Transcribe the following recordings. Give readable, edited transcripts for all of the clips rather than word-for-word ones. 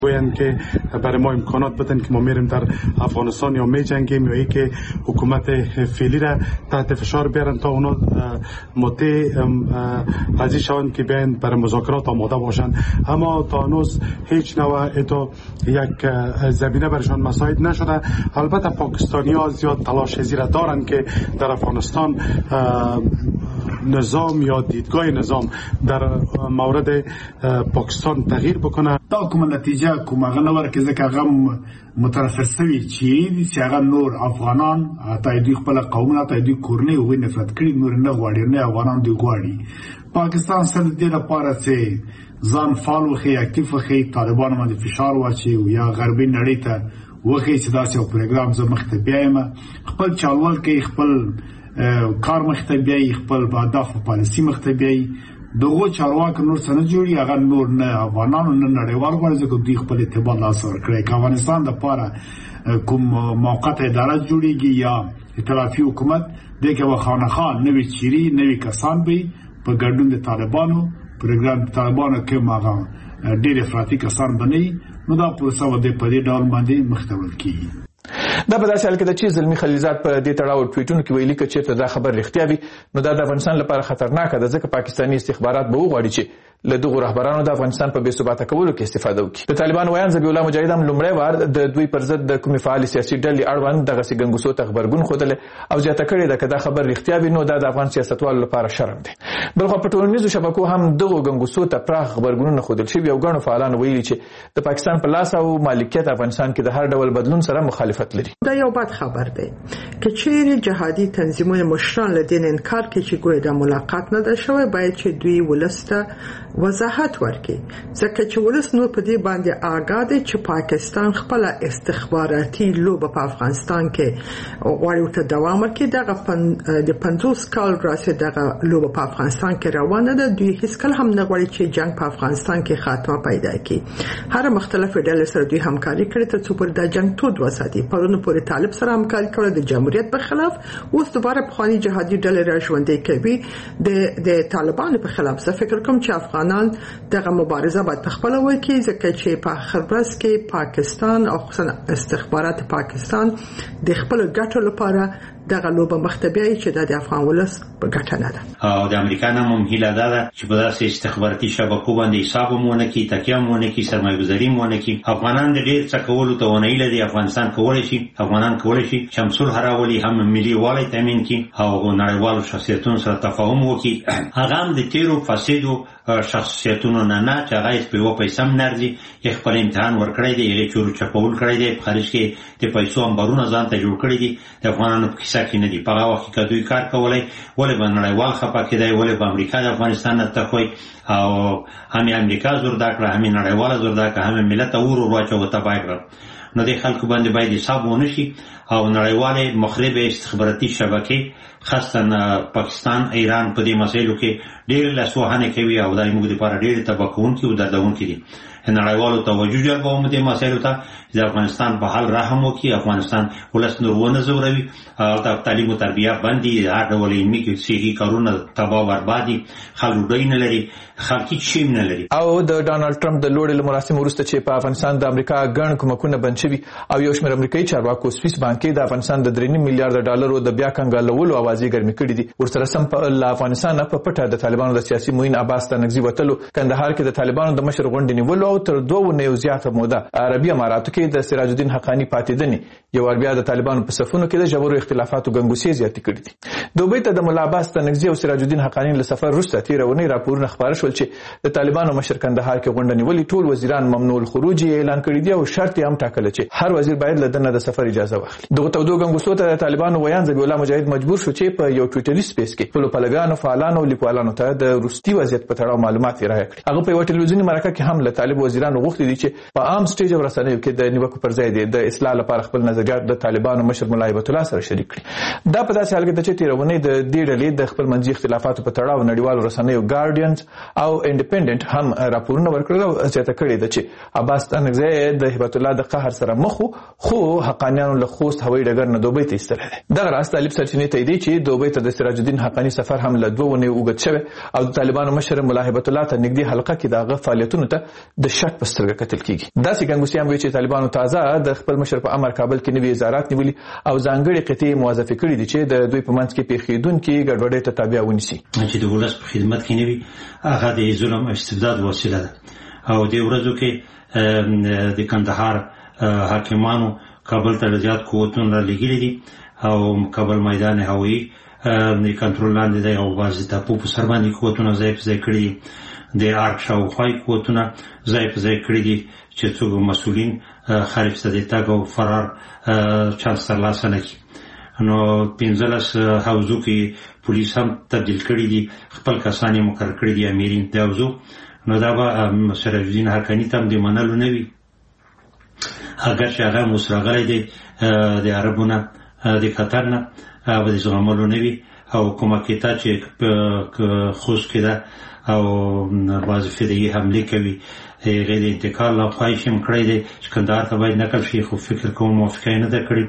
گویند که برای ما امکانات بدن که ما میریم در افغانستان یا می جنگیم یا ای که حکومت فعلی را تحت فشار بیارن تا اونا مطیع راضی شوند که بیاین برای مذاکرات آماده باشند. اما تا هنوز هیچ نوع یک زمینه برشان مساعد نشده. البته پاکستانی ها زیاد تلاش زیرا دارند که در افغانستان نظام یا دیدگاه نظام در مورد پاکستان تغییر بکنه. دا کوم نتیجه کوم هغه نه ورکه ځکه هغه مترفع شوي چې هغه نور افغانان ته دوی خپل قومونه ته دوی کورنۍ هغوی نفرت کړي، نور نه غواړي، نه افغانان دوی غواړي. پاکستان سره د دې لپاره چې ځان فعال وښیي، اکټیف وښیي، طالبانو باندې فشار واچوي یا غربي نړۍ ته وښیي چې داسې یو پروګرام زه مخې ته بیایم، خپل چالول کوي، خپل کار مخې ته بیایي، خپل اهداف او پالیسي مخې ته بیایي. دغه چارواکي نور څه نه جوړي، هغه نور نه افغانانو نه نړیوال غواړي ځکه دوی خپل اعتبار لاس ورکړی. که افغانستان دپاره کوم موقته اداره جوړیږي یا ائتلافي حکومت دی که به خانخا نوي چیري نوي کسان به په ګډون د طالبانو پروګرام طالبانو کې هغه ډېر افراطي کسان بنوي، نو دا پروسه به په دې ډول باندې مخته وړل کېږي. دا په داسې حال کې ده چې زلمي خلیلزاد په دې تړاو ټویټونو کې ویلي که چېرته دا خبر رښتیا وي نو دا د افغانستان لپاره خطرناکه ده، ځکه پاکستاني استخبارات به وغواړي چې له دغو رهبرانو د افغانستان په بې ثباته کولو کې استفاده وکړي. د طالبانو ویان ذبیح الله مجاهد هم لومړی وار د دوی پر ضد د کومې فعالې سیاسي ډلې اړوند دغسې ګنګوسو ته غبرګون ښودلی او زیاته کړې ده که دا خبر رښتیا وي نو دا د افغان سیاستوالو لپاره شرم دی. بلخوا په ټولنیزو شبکو هم دغو ګنګوسو ته پراخ غبرګونونه ښودل شوي او ګڼو فعالانو ویلي چې د پاکستان په لاس او مالکیت افغانستان کې د هر ډول بدلون سره مخالفت لري. دا یو بد خبر دی که چیرې جهادي تنظیمونه مشران له دین انکار کوي چې ګویا د ملاقات نه ده شوی، باید چې دوی ولس ته وضاحت ورکړي، ځکه چې ولس نور په دې باندې آګاه دی چې پاکستان خپل استخباراتي لوبه په افغانستان کې غواړي ورته دوام ورکړي. دغه د 50 کال راځي دغه لوبه په افغانستان کې روانه ده. دوی هیڅکله هم نه غواړي چې جنگ په افغانستان کې خاتمه پیدا کړي. هر مختلفه ډلې سره دوی همکاري کړې تر څو پر دا جنگ تود وساتي. پرونه پورې طالب سره همکاري کړې د جمهوریت په خلاف، اوس دوباره پخوانی جهادي ډلې را ژوندۍ کوي د طالبانو په خلاف. زه فکر کوم چې افغانان دغه مبارزه باید په خپل وکړي، ځکه چې په آخر ورځ کې پاکستان او خصوصا استخبارات پاکستان د خپل ګټو لپاره دغه لوبه مخته بیایي چې د افغان ولس په ګټه نه ده. او د امریکا نه هم هیله ده چې په داسې استخباراتي شبکو باندې حساب مونه کی، تکیه مونه کی، سرمایه‌گذاري مونه کی. افغانان د ډېر څه کولو توانایي لري. افغانستان کولای شي چې هم صلح راولي، هم ملي والی تامین کړي او نړیوالو شخصیتونو سره تفاهم وکړي. هغه هم د تیرو فاسدو شخصیتونو نه چې هغه په یو پیسې هم نرځي، خپل امتحان ورکړی دی، هغه چور چپول کړی دی، په خارج کې د پیسو امبارونه ځان ته جوړ کړی دي. د افغانانو په کیسه کې نه دي. په هغه وخت کې دوی کار کولای، ولې به نړیوال خفه کېدای، ولې به امریکا د افغانستان نه تخوي او هم امریکا زور دا کړه، هم نړیواله زور دا کړه، هم ملت اور واچو تبای کړ. نو د خلکو باندې باید حساب ونه شي او نړیواله مخرب استخباراتي شبکې خاصه پاکستان ایران په دې مسایلو کې ډېر لاسوهنه کوي او دای موږ لپاره ډېر تباکونکي او دردونکي دي. نړیوالو توجه جلبوم دې مسایلو ته د افغانستان په حال رحم وکړي. افغانستان ولس نور ونه زوروي او د تعلیم او تربیه باندې هر ډول علمي کې سیاسي کارونه تباہ بربادي، خلک ډوډۍ نه لري، خلک هیڅ نه لري. او د ډانلډ ټرمپ د لوړې مراسم وروسته چې په افغانستان د امریکا ګڼ کومکونه بند شوي او یو شمېر امریکایي چارواکو سویس بانک کې د افغانستان د 3.5 میلیارډ ډالرو د بیا کنګالولو اوازې ګرمې کړې دي. ورسره سم په افغانستان په پټه د طالبانو د سیاسي معین عباس تنگزي وتلو، کندهار کې د طالبانو د مشر غونډې نیولو او تر 2 نه زیاته موده عربي اماراتو کې د سراج الدین حقانی پاتېدنې یو ور بیا د طالبانو په صفونو کې د ژورو اختلافاتو ګنګوسې زیاتې کړې دي. دوبۍ ته د ملا عباس تنگزي او سراج الدین حقانی له سفر وروسته تېره اونۍ راپورونه خپاره شول چې د طالبانو مشر کندهار کې غونډه نیولې. ټول وزیران ممنوع الخروج اعلان کړی دی او شرط یې هم ټاکلی چې هر وزیر باید له دننه د سفر اجازه واخلي. دغه تودو ګنګوسو ته د طالبانو ویان ذبیح الله مجاهد مجبور شو چې په یو ټویټري سپیس کې خپلو پلګانو، فعالانو او لیکوالانو ته د وروستي وضعیت په تړاو معلومات رایه کړي. هغه په یو ټلویزیوني مرکه کې هم له طالب وزیرانو غوښتي دي چې په عام سټیج او رسنیو کې د نیوکو پر ځای د اصلاح لپاره خپل نظریات د طالبانو مشر ملا هیبت الله سره شریک کړي. دا په داسې حال کې ده چې تېره اونۍ د دې ډلې د خپل منځي اختلافاتو په تړاو نړیوالو رسنیو ګارډینز او انډیپندنت هم راپورونه ورکړل او زیاته کړې ده چې عباس تنگزي د هیبت الله د قهر سره مخ خو حقانیانو له خوست هوایي ډګر نه دوبۍ ته ایستلی دی. دغه راز طالب سرچینې تاییدوي چې دوبۍ ته د سراج الدین حقانی سفر هم له 2 اونۍ اوږد شوی او د طالبانو مشر ملا هیبت الله ته نږدې حلقه کې د هغه فعالیتونو ته د د شک په سترګه کتل کیږي. داسې ګنګوسیان وایي چې طالبانو تازه د خپل مشر په امر کابل کې نوي وزارات نیولي او ځانګړي قطعې موظفې کړي دي چې د دوی په منځ کې پیښیدونکي ګډوډۍ ته تابع ونیسي. چې د ولس په خدمت کې نوي هغه د ظلم او استبداد وسیله ده او د ورځو کې د کندهار حاکمانو کابل ته زیات قوتونه را لګیلي دي او کابل میدان هوایی د کنټرول لاندې دی او بعضې ټاپو په سر باندې قوتونه ځای په ځای کړي دي. د ارګ شاوخوا قوتونه ځای په ځای کړي دي چې څوک مسؤلین خارج ته د تګ او فرار چانس ترلاسه نه کړي. نو 15 حوزو کې پولیس هم تبدیل کړي دي، خپل کسان یې مقرر کړي دي امیرین د حوزو. نو دا به سراج الدین حقاني ته هم د منلو نه وي اگر چې هغه مسراغلی دی د عربو نه د قطر نه به د زغملو نه وي او کومه کیتا چې خوست کې ده او بعضې فدایي حملې کوي هغې د انتقال له خواهش هم کړی دی چې کندهار ته باید نقل شي، خو فکر کوم موافقه یې نه ده کړې.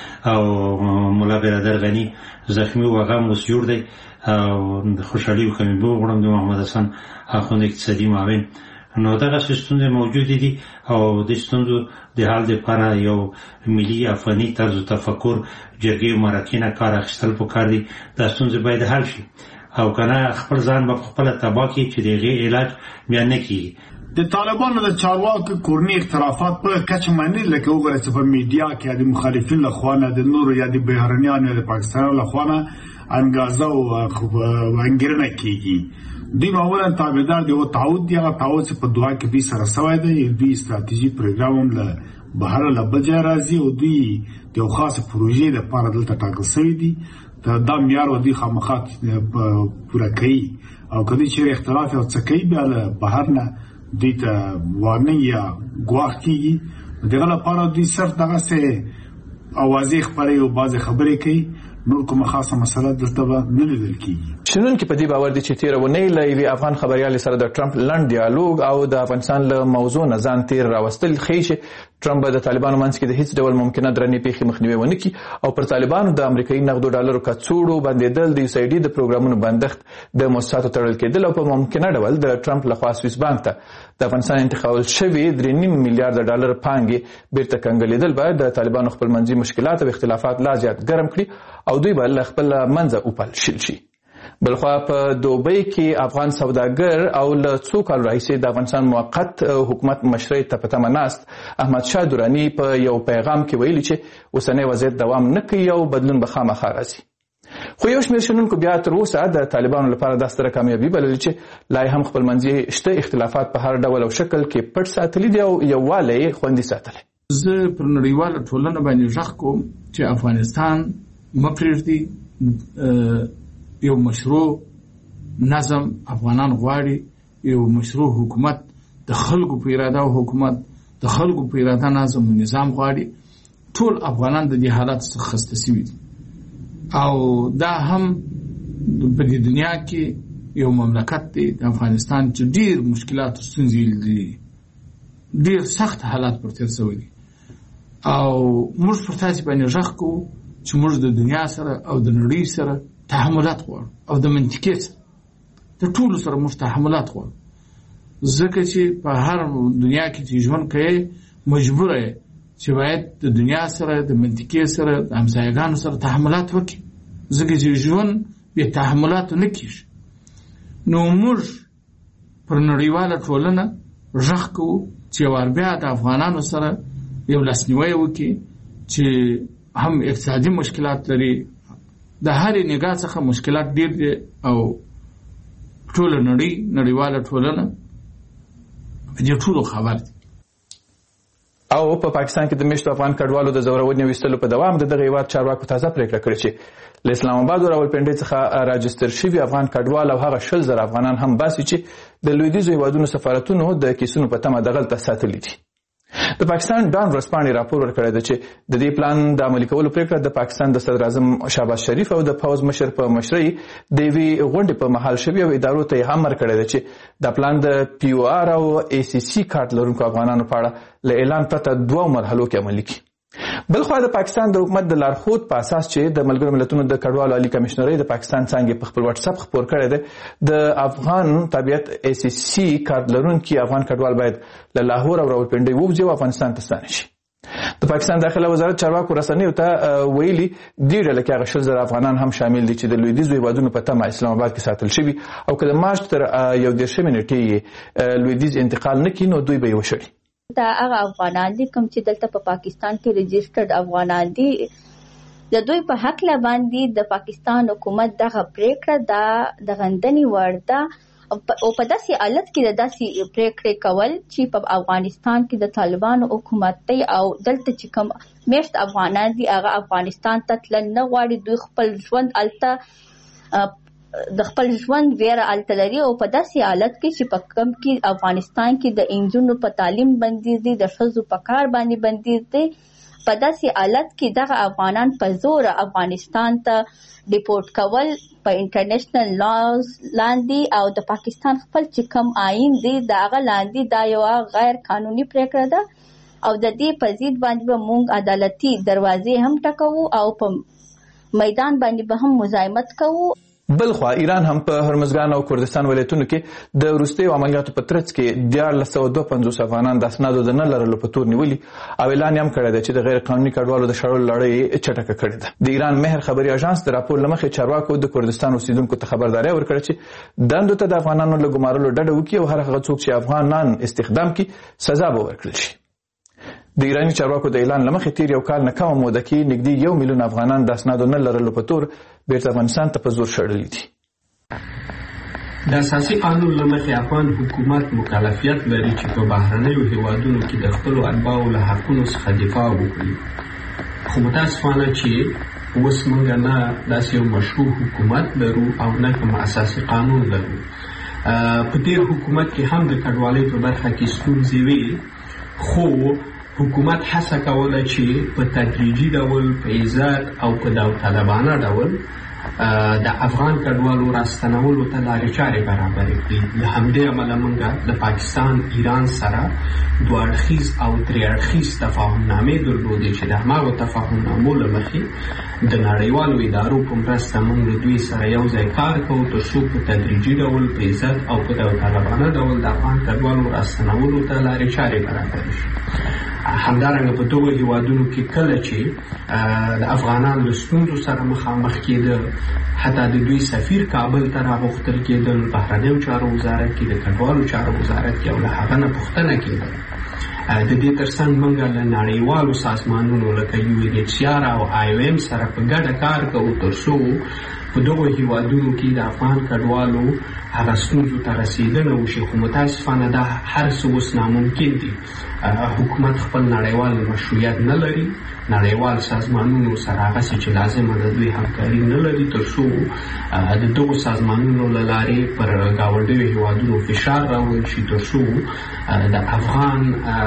او ملا برادر غني زخمی و هغه هم اوس جوړ دی او د خوشحالي وکړم وغواړم د محمد حسن اخوند اقتصادي معاون. نو دغسې ستونزې موجودې دي او د ستونزو د حل دپاره یو ملي افغاني طرز تفکر جرګې و مرکې نه کار اخیستل پکار دي. دا ستونزې باید حل شي او که نه خپل ځان به خپله تباه کړي چې د هغې علاج بیا نه کېږي. د طالبانو د چارواکو کورني اختلافات په کچه باندې لکه وګورئ چې په میډیا کې د مخالفین له خوا نه د نورو یا د بهرنیانو یا د پاکستانیانو له خوا نه انګازه او انګېرنه کېږي. دوی معمولا تابعدار د یو تعهد دي، هغه تعهد چې په دوحه کې دوی سره سوی دی. دوی ستراتیژي پروګرام هم له بهره له بل ځای راځي او دوی د یو خاصې پروژې لپاره دلته ټاکل سوي دي. دا معیار به دوی خامخا پوره کوي او که دوی چېرې اختلاف یو څه کوي بیا له بهر نه دوی ته وارننګ یا ګواښ کېږي. د هغه لپاره دوی صرف دغسې اوازې خپروي او بعضې خبرې کوي، نور کومه خاصه مسله دلته به نه لیدل کېږي. شنونکي په دې باور دي چې تېره اونۍ له یوې افغان خبریالې سره د ټرمپ لنډ ډیالوګ او د افغانستان له موضوع نه ځان تېر راوستل ښیي چې ټرمپ به د طالبانو منځ کې د هیڅ ډول ممکنه درنې پیښې مخنیوی ونه کړي او پر طالبانو د امریکایي نغدو ډالرو کڅوړو بندېدل، د USAID د پروګرامونو بندښت، د مؤسساتو تړل کېدل او په ممکنه ډول د ټرمپ لخوا سویس بانک ته د افغانستان انتقال شوي 3.5 میلیارډ ډالر پانګې بیرته کنګلېدل به د طالبانو خپلمنځي مشکلات او اختلافات لا زیات ګرم کړي او دوی به له خپل منځه وپلشل شي. بلخوا په دوبۍ کې افغان سوداګر او له څو کال راهیسې د افغانستان موقت حکومت مشرۍ ته په تمه ناست احمد شاه دراني په یو پیغام کې ویلي چې اوسنی وضعیت دوام نه کوي او بدلون به خامخا راځي. خو یو شمېر شنونکو بیا تر اوسه د طالبانو لپاره دا ستره کامیابي بللې چې لا هم خپلمنځي شته اختلافات په هر ډول او شکل کې پټ ساتلي دي او یووالی یې خوندي ساتلی. زه پر نړیواله ټولنه باندې غږ کوم چې افغانستان مه پرېږدي. یو مشروع نظم افغانان غواړي، یو مشروع حکومت د خلکو په اراده او حکومت د خلکو په اراده نظم او نظام غواړي. ټول افغانان د دې حالات څخه خسته شوي دي او دا هم په دې دنیا کې یو مملکت دی د افغانستان چې ډېر مشکلات او ستونزې لري، ډېر سخت حالات پر تېر شوي دي او موږ پر تاسې باندې غږ کوو چې موږ د دنیا سره او د نړۍ سره تحملات غواړو او د منطقې سره د ټولو سره موږ تحملات غواړو، ځکه چې په هر دنیا کې چې ژوند کوي مجبوره یې چې باید د دنیا سره د منطقې سره د همسایګانو سره تحملات وکړي، ځکه چې ژوند بې تحملاتو نه کېږي. نو موږ پر نړیواله ټولنه غږ کوو چې یو وار بیا د افغانانو سره یو لاسنیوی وکړي چې هم اقتصادي مشکلات لري، د هرې نگاه څخه مشکلات ډېر دي او ټوله نړیواله ټولنه په دې ټولو خبر دي. او په پاکستان کې د میشتو افغان کډوالو د زورونې ویستلو په دوام د دغه هیواد چارواکو تازه پریکړه کړې چې له اسلام آباد او راولپنډۍ څخه راجستر شوي افغان کډوال او هغه 100,000 افغانان هم باسي چې د لویدیځو هیوادونو سفارتونو د کیسونو په تمه دغلته ساتلي دي. د پاکستان ډان ورځپاڼې راپور ورکړی دی چې د دې پلان د عملي کولو پریکړه د پاکستان د صدر اعظم شهباز شریف او د پوځ مشر په مشرۍ د یوې غونډې په مهال شوي او ادارو ته یې هم ورکړی دی چې دا پلان د POR او ACC کارت لرونکو افغانانو په اړه له اعلان پرته 2 مرحلو کې عملي کړي. بل خو د پاکستان د حکومت د لارښود په اساس چې د ملګرو ملتونو د کډوالو عالی کمشنرۍ د پاکستان څنګه په خپل واتس اپ خبر کړی دی د افغان طبيعت ACC کارت لرونکي افغان کډوال باید له لاهور او راولپنډۍ ووځي او افغانستان ته ستانه شي. د پاکستان داخله وزارت چارواکو رسنیو ته ویلي دې ډله کې هغه 100,000 افغانان هم شامل دي چې د لویدیځو هیوادونو په تمه اسلام آباد کې ساتل شوي او که د مارچ تر 11 نیټې لویدیځ انتقال نه کړي نو دوی به یې وشړي. دا هغه افغانان دي کوم چې دلته په پاکستان کې رجسټرډ افغانان دي. د دوی په حق باندې د پاکستان حکومت دغه پریکړه د غندنې وړ ده او په داسې حالت کې د داسې پریکړې کول چې په افغانستان کې د طالبانو حکومت دی او دلته چې کوم میشت افغانان دي هغه افغانستان ته تلل نه غواړي. دوی خپل ژوند الته د خپل ژوند ویره الته لري او په داسې حالت کې چې په کوم کې افغانستان کې د انجونو په تعلیم بندیز دي، د ښځو په کار باندې بندیز دي. په داسې حالت کې دغه افغانان په زور افغانستان ته ډیپورټ کول په انټرنیشنل لاز لاندې او د پاکستان خپل چې کوم آئین دی دا هغه لاندې دا یو غیر قانوني پریکړه ده او د دې په ضد باندې به موږ عدالتي دروازې هم ټکوو او په میدان باندې به هم مزاحمت کوو. بل خو ایران هم په هرمزګان او کردستان ولایتونو کې د وروستیو عملیاتو په ترڅ کې 1452 افغانان د اسنادو د نه لرلو په تور نیولي او اعلان هم کړی دی چې د غیر قانوني کډوالو د شړلو لړۍ چټکه کړې ده. د ایران مهر خبري اژانس د راپور لمخې چارواکو د کردستان اوسیدونکو ته خبرداري ورکړه چې دندو ته د افغانانو له ګمارلو ډډه وکړي او هر هغه څوک چې افغانان استخدام کړي سزا به ورکړل شي. د ایرانی چارواکو د اعلان لمخې تیر یو کال نه کمه موده کې نږدې 1 میلیون افغانان د اسنادو نه لرلو په تور بیرته افغانستان ته په زور شړلي دي. د اساسي قانون لمخې افغان حکومت مکلفیت لري چې په بهرنیو هیوادونو کې د خپلو اتباعو له حقونو څخه دفاع وکړي. خو متاسفانه چې اوس موږ نه داسې یو مشروع حکومت لرو او نه کوم اساسي قانون لرو. په تیر حکومت کې هم د کډوالۍ په برخه کې ستونزې وې خو حکومت هڅه کوله چې په تدریجي ډول په عزت او په داوطلبانه ډول د افغان کډوالو راستنولو ته لارې چارې برابرې کړي. له همدې امله موږ د پاکستان ایران سره دوه اړخیز او درې اړخیز تفاهمنامې درلودې چې د هماغو تفاهمنامو له مخې د نړیوالو ادارو په مرسته موږ د دوی سره یو ځای کار کوو تر څو په تدریجي ډول په عزت او په داوطلبانه ډول د افغان کډوالو راستنولو ته لارې چارې برابرې شي. همدارنګه په دغو هیوادونو کې کله چې د افغانانو له ستونزو سره مخامخ کېدل حتی د دوی سفیر کابل ته راغوښتل کېدل، بهرنیو چارو وزارت کې د کډوالو چارو وزارت کې او له هغه نه پوښتنه کېدل. د دې ترڅنګ موږ له نړیوالو سازمانونو لکه UNHCR او IOM سره په ګډه کار کوو تر څو په دغو هیوادونو کې د افغان کډوالو هغه ستونزو ته رسېدنه وشي. خو متاسفانه دا هر څه اوس ناممکن دي. حکومت خپل نړیوال مشروعیت نه لري، نړیوال سازمانونو سره هغسې چې لازمه د دوی همکاري نه لري تر څو د دغو سازمانونو له لارې پر ګاونډیو هیوادونو فشار راوړل شي تر څو د افغان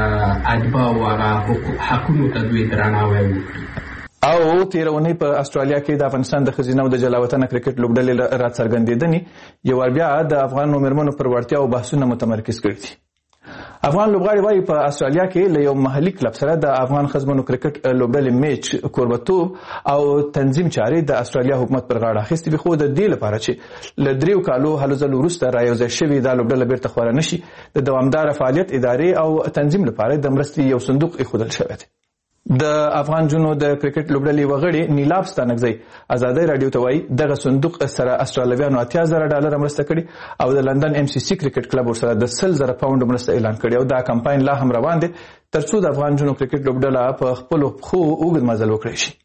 اتباعو هغه حقونو ته دوی درناوی وکړي. او تیرونی په استرالیا کې د افغانستان د ښځینه او د جلاوطنه کرکټ لوبډلې راڅرګندېدنې یو ور بیا د افغان مېرمنو پر وړتیا او بحثونه متمرکز کړي دي. افغان لوبغاړي وايي په استرالیا کې له یو محلي کلب سره د افغان ښځمنو کرکټ لوبډلې میچ کوربتوب او تنظیم چارې د استرالیا حکومت پر غاړه اخیستې وي خو د دې لپاره چې له 3 کالو هلو ځلو وروسته رايوځای شوې دا لوبډله بیرته خپاره نشي د دوامداره فعالیت ادارې او تنظیم لپاره د مرستې یو صندوق ایښودل شوی دی. د افغان جنو د کرکټ لوبډلې وغړي نیلاب ستانکزی ازادي رادیو ته وایي دغه صندوق سره استرالیویانو $80,000 مرسته کړي او د لندن MCC کرکټ کلب ورسره د $100,000 مرسته اعلان کړي او دا کمپاین لا هم روان دی ترڅو د افغان جنو کرکټ لوبډله په خپل خو اوږد مزل وکړي شي.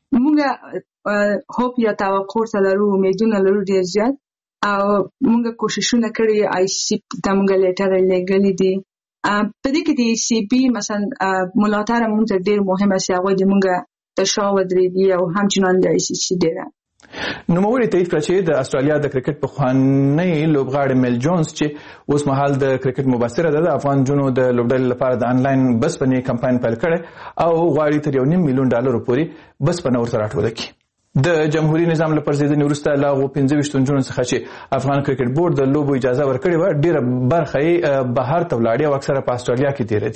موږ هوپ یا توقع لرو، امیدونه لرو ډیر زیات او موږ کوششونه کړي ICC ته موږ لیټر لګلې دي. په دې کې د ECB مثلا ملاتړ موږ ته ډیر مهمه سي هغه د موږ تشاور دی او همچنان د ICC ډیره نوموړي تایید کړ چې د استرالیا د کرکټ پخوانی لوبغاړی میل جونز چې اوس مهال د کرکټ مبصره ده د افغان جنو د لوبډلې لپاره د انلاین بسپنې کمپاین پیل کړي او غواړي تر $1.5 میلیون پورې بسپنه ورته راټوله کړي. د جمهوریت نظام له پرځېدنې وروسته له 25 نجونو څخه چې افغان کرکټ بورډ د لوبو اجازه ورکړې وه ډېره برخه یې بهر ته ولاړې او اکثره په استرالیا کې تېره دي.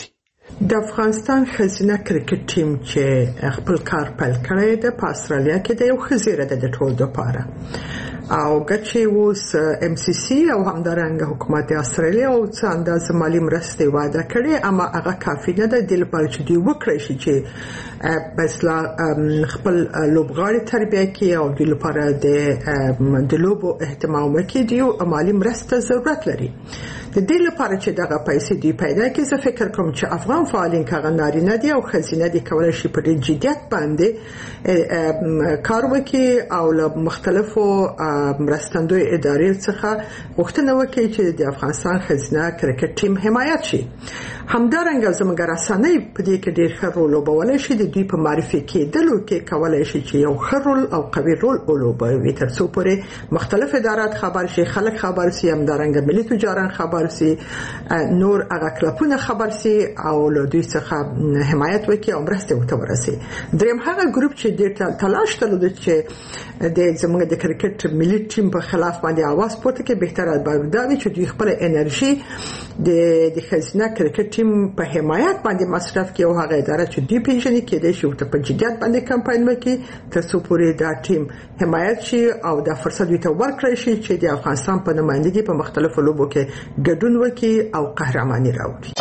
د افغانستان ښځینه کرکټ ټیم چې خپل کار پیل کړی دی په استرالیا کې د یو خزیره د ټول لپاره او ګچې اوس MCC او همدارنګه حکومت استرالیا او څه اندازه مالی مرستې وعده کړې اما هغه کافي نه ده د لپاره چې دوی وکړي شي چې بسلا خپل لوبغاړي تربیه کوي او د لپاره د لوبو اهتمام کوي دی او مالی مرسته ضرورت لري د دې لپاره چې دغه پیسې دی پیدا کړي زه فکر کوم چې افغان فعالین کاغه نارینه دي او ښځینه دي کولای شي په دې جديت باندې کار وکړي او له مختلفو مرستندوی ادارې څخه غوښتنه وکړي چې د افغانستان ښځینه کرکټ ټیم حمایت شي همدارنګه زموږ رسنۍ په دې کې ډېر ښه رول لوبولی شي د دوی په معرفي کېدلو کې کولای شي چې یو ښه رول او قوي رول ولوبوي تر څو پورې مختلف ادارات خبر شي خلک خبر شي همدارنګه ملي تجاران خبر شي نور هغه کلبونه خبر شي او له دوی څخه حمایت وکړي او مرسته ورته ورسي دریم هغه ګروپ چې ډېر تلاش درلود چې د زموږ د کرکټ ملي ټیم په خلاف باندې आवाज پورته کې بهتره دا وي چې دوی خپل انرژي د ښځینه کرکټ ټیم په حمایت باندې مصرف کړي او هغه اداره چې دوی پیژني کېدای شي ورته په جديت باندې کمپاین وکړي تر څو پورې دا ټیم حمایت شي او دا فرصت دوی ته ورکړي شي چې د افغانستان په نمائندګۍ په مختلفو لوبو کې ګډون وکړي او قهرماني راوړي.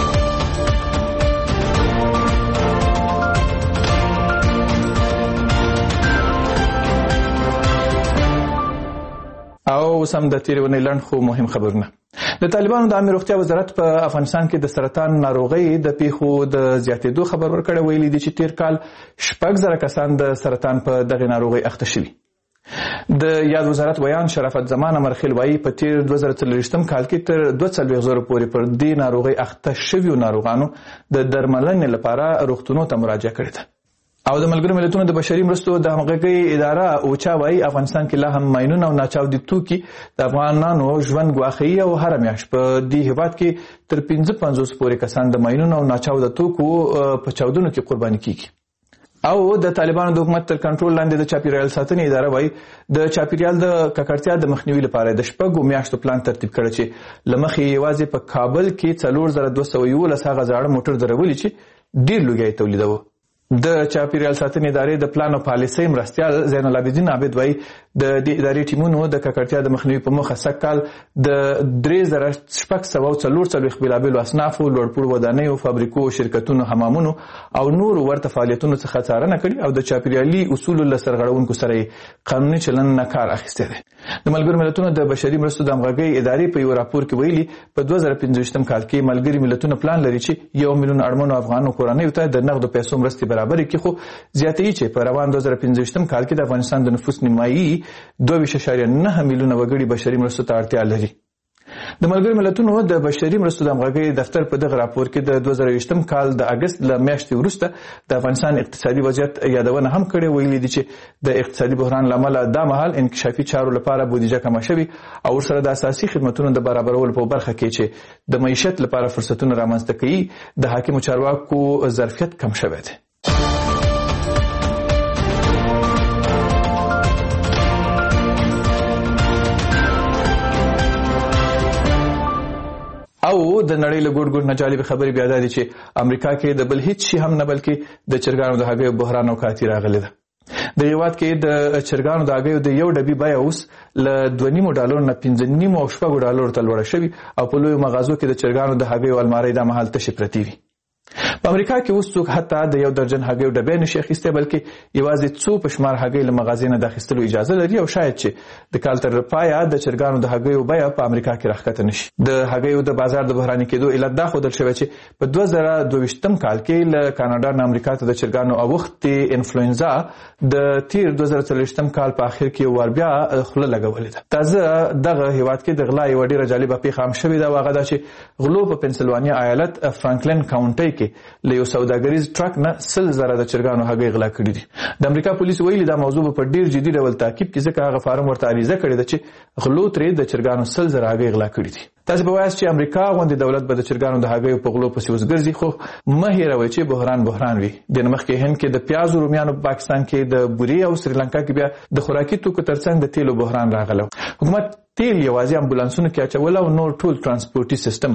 او سم د تیرونې لړن خو مهم خبرونه د طالبانو د عامه روغتیا وزارت په افغانستان کې د سرطان ناروغي د پیښو د زیاتېدو خبر ورکړی ویلي دي چې تیر کال 6,000 کسان د سرطان په دغه ناروغي اخته شوي. د یاد وزارت ویان شرافت زمان امرخیل وایي په تیر 2023م کال کې تر 2,000 پورې پر دې ناروغي اخته شویو ناروغانو د درملنې لپاره روغتونونو ته مراجعه کړې ده. او د ملګرو ملتونو د بشري مرستو د همغږۍ اداره اوچا وایي افغانستان کې لا هم ماینونه او ناچاودي توکي د افغانانو ژوند ګواښي او هر میاشت په دې هیواد کې تر 55 پورې کسان د ماینونو او ناچاوده توکو په چاودنو کې قرباني کیږي. او د طالبانو د حکومت تر کنټرول لاندې د چاپیریال ساتنې اداره وایي د چاپیریال د ککړتیا د مخنیوي لپاره د 6 میاشتو پلان ترتیب کړی چې لمخې یوازې په کابل کې 4211 هغه زاړه موټر درولي چې ډیر لوګي تولیدوي. د چاپیریال ساتنې ادارې د پلان او پالیسۍ مرستیال زین العابدین عابد وایي د دې ادارې ټیمونو د ککړتیا د مخنیوي په موخه سږ کال د 3644 بېلابېلو اصنافو لوړپوړو ودانیو فابریکو شرکتونو حمامونو او نورو ورته فعالیتونو څخه څارنه کړې او د چاپیریالي اصولو له سرغړونکو سره قانوني چلند نه کار اخیستی دی. د ملګرو ملتونو د بشري مرستو د همغږۍ ادارې په یو راپور کې ویلي په 2015 کال کې ملګري ملتونه پلان لري چې 1 میلیون اړمنو افغانو کورنیو ته د نغدو پیسو مرستې برابرې کړي خو زیاتې چې په روان 2015 کال کې د افغانستان د نفوس نیمایي 2.9 میلیونه وګړي بشري مرستو ته اړتیا لري. د ملګرو ملتونو د بشري مرستو د همغږۍ دفتر په دغه راپور کې د 2020 کال د اگست له میاشتې وروسته د افغانستان اقتصادي وضعیت یادونه هم کړې ویلي دي چې د اقتصادي بحران له امله دا مهال انکشافي چارو لپاره بودیجه کمه شوې او ورسره د اساسي خدماتو د برابرولو په برخه کې چې د معیشت لپاره فرصتونه رامنځته کوي د حاکمو چارواکو ظرفیت کم شوی دی. او د نړۍ له ګوټ ګوټ نه جالب خبرې بیا دي چې امریکا کې د بل هیڅ شي هم نه بلکې د چرګانو د هګیو بحران او کاتی راغلی ده. د هیواد کې د چرګانو د هګیو د یو ډبي بیه اوس له $2.5 نه $5.5 او $6 ته لوړه شوې او په لویو مغازو کې د چرګانو د هګیو المارۍ د مهال تشې پرتې وي. په امریکا کې اوس څوک حتی د 1 درجن هګیو ډبې نشي اخیستی بلکې یوازې څو په شمار هګۍ له مغازې نه د اخیستلو اجازه لري او شاید چې د کال تر پایه د چرګانو د هګیو بیه په امریکا کې راښکته نشي. د هګیو د بازار د بحراني کېدو علت دا ښودل شوی چې په 2022 کال کې له کاناډا نه امریکا ته د چرګانو اوښتې انفلوئنزا د تیر 2023 کال په اخر کې ور بیا خوله لګولې ده. تازه دغه هیواد کې د غلا یو ډیره جالبه پیښه هم شوې ده او هغه دا چې غلو په پنسلوانیا ایالت فرانکلین کاونټي کې له یو سوداګریز ټرک نه 100,000 د چرګانو هګۍ غلا کړي دي. د امریکا پولیسو ویلي دا موضوع په ډیر جدي ډول تعقیب کې ځکه هغه فارم ورته عریضه کړې ده چې غلو ترې د چرګانو 100,000 هګۍ غلا کړي دي. تاسو به وایاست چې امریکا غوندې دولت به د چرګانو د هګیو په غلو پسې اوس ګرځي خو مه هېروئ چې بحران وي. د مخکې هند کې د پیازو رومیانو په پاکستان کې د بوري او سریلانکا کې بیا د خوراکي توکو ترڅنګ د تیلو بحران راغلی. حکومت تیل یوازې امبولانسونو کې اچول او نور ټول ترانسپورتي سیستم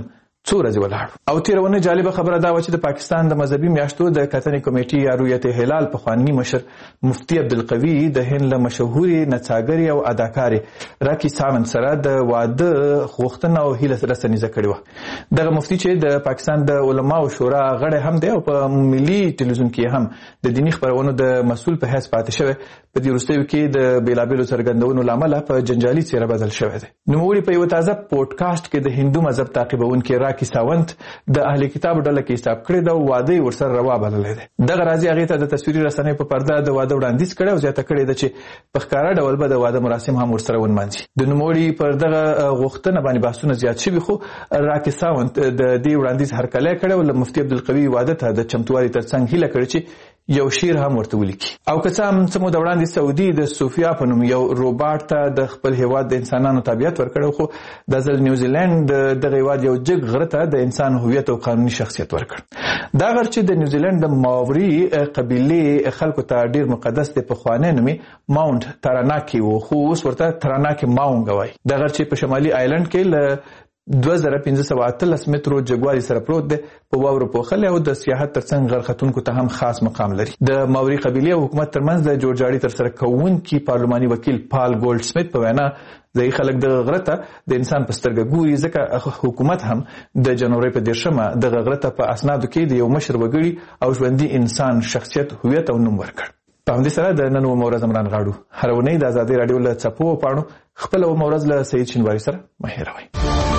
څو ورځې ولاړ. او تیرونه جالبه خبره دا و چې د پاکستان د مذهبي میاشتو د کتنې کمیټې یا رویت هلال پخوانی مشر مفتی عبدالقوی د هند له مشهوري نڅاګرې او اداکارې راکی ساونت سره د واده غوښتنه او هیله رسنیزه کړې وه. دغه مفتی چې د پاکستان د علماو شورا غړی هم دی او په ملي ټلویزیون کې هم د دینی خبرونو د مسؤل په حیث پاتې شوی، په دې وروستیو کې د بیلابیلو څرګندونو له امله په جنجالي څیره بدل شوی دی. نوموړي په یو تازه پودکاسټ کې د هندو مذهب تعقیبونکي راکی ساونت د اهل کتاب ډله کې حساب کړی دا واده ورسره روا بللی دی. دغه راځي هغې ته د تصویري رسنیو په پرده د واده وړاندیز کړی او زیاته کړې ده چې په ښکاره ډول به د واده مراسم هم ورسره ونمانځي. د نوموړي پر دغه غوښتنه باندې بحثونه زیات شوي، خو راکی ساونت د دې وړاندیز هرکلی کړی او له مفتي عبدالقوي واده ته د چمتووالي ترڅنګ هیله کړې چې یو شعر هم ورته ولیکي. او که څه هم څه موده وړاندې سعودي د صوفیا په نوم یو روباټ ته د خپل هیواد د انسانانو تابعیت ورکړی، خو د ځل نیوزیلند دغه هیواد یو جګ غره ته د انسان هویت او قانوني شخصیت ورکړ. دا غر چې د نیوزیلند د ماوري قبیلې خلکو ته ډیر مقدس دی، پخوانی نوم یې ماونټ تاراناکي و، خو اوس ورته تراناکي ماونګ وایي. دا غر چې په شمالي آیلند کې له 2518 مترو جګوالي سره پروت دی، په واورو پوښلی او د سیاحت ترڅنګ غر ختونکو ته هم خاص مقام لري. د ماوري قبیلې او حکومت ترمنځ د جوړجاړي ترسره کوونکي پارلماني وکیل پال ګولډ سمیت په وینا ځایي خلک دغه غره ته د انسان په سترګه ګوري، ځکه حکومت هم د جنوري په 10 دغه غره ته په اسنادو کې د یو مشر وګړي او ژوندي انسان شخصیت، هویت او نوم ورکړ. په همدې سره د نن اومه ورځ عمران غاړو هره اونۍ د ازادۍ راډیو له څپو او پاڼو خپله اومه ورځ له سعید شینواري سره مه هېروئ.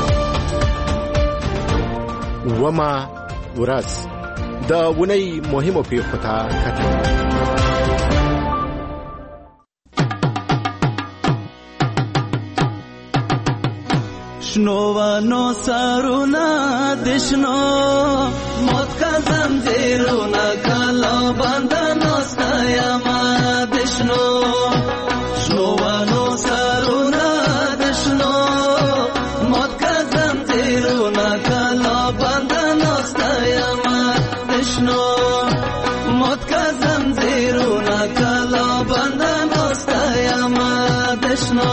وما ورځ د اونۍ مهمو پیښو ته کتل. شنوانو سرونا دشنو موت کا زنجیرونا کلا بندنو ستایما دشنو شنوانو سرونا دشنو موت کا زنجیرونا کلا بندنو ستایما دشنو موت کا زنجیرونا کلا بندنو ستایما دشنو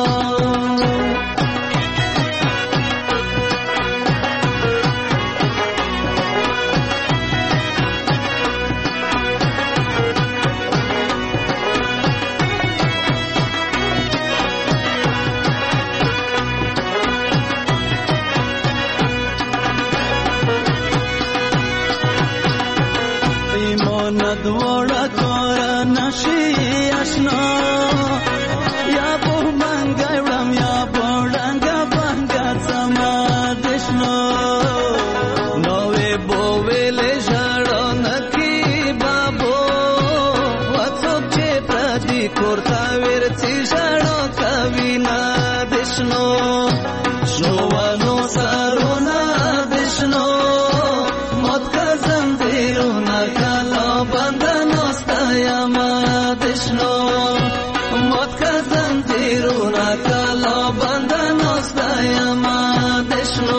دوڑا کورا نشی اشنا یا بو منگا یا بوڑنگا بنگا سما دشنو نوے بوویلے جڑو نکی بابو وڅوک چې پردي کورتا ورچی جڑو کوینا دشنو شوانو سرونا دشنو موت کا زنجیرونا کلا بندنو ستایما دشنو موت کا زنجیرونا کلا بندنو ستایما دشنو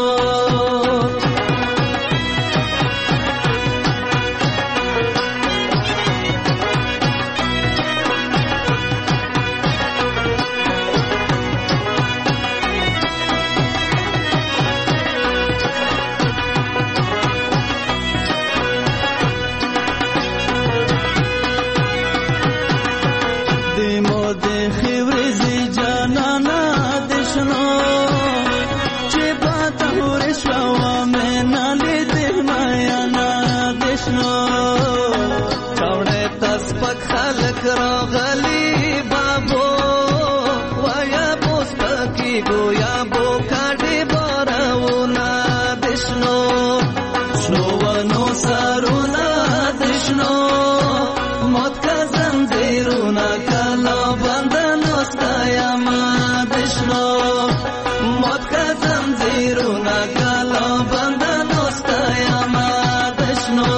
راغلی بابو ویا بوس پکی گویا بو کاٹی بارونا دشنو شنوانو سرونا دشنو موت کا زنجیرونا کلا بندنو ستایما دشنو موت کا زنجیرونا کلا بندنو ستایما دشنو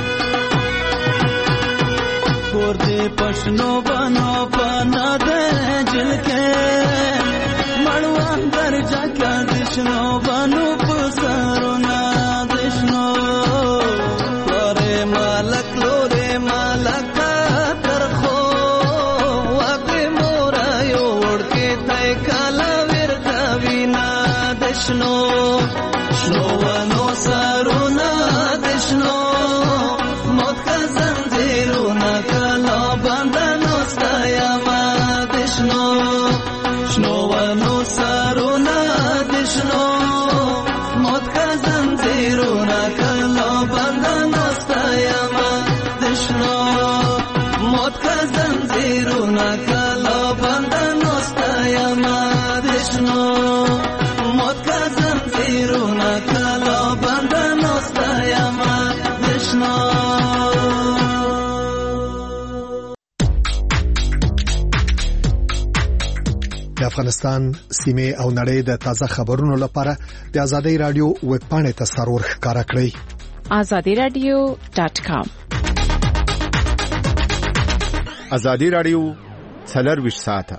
पशनो बनो पना दे دشنو بانو پسرونا دشنو لورې مالک لورې مالک ترخو وګ مورا یو ورکه تای کالا ور کوینا دشنو شنو ونو سرونا دشنو موت کا زنجیرونا کلا بندنو ستایما دشنو شنو ونو سرونا دشنو موت کا زنجیرونا کلا بندنو ستایما دشنو موت کا زنجیرونا کلا بندنو ستایما دشنو موت کا زنجیرونا کلا بندنو ستایما دشنو. د افغانستان سیمه او نړۍ د تازه خبرونو لپاره د ازادي رادیو ویب پاڼې ته سرور ښکارا کړئ azadiradio.com. ازادي رادیو 24 ساعته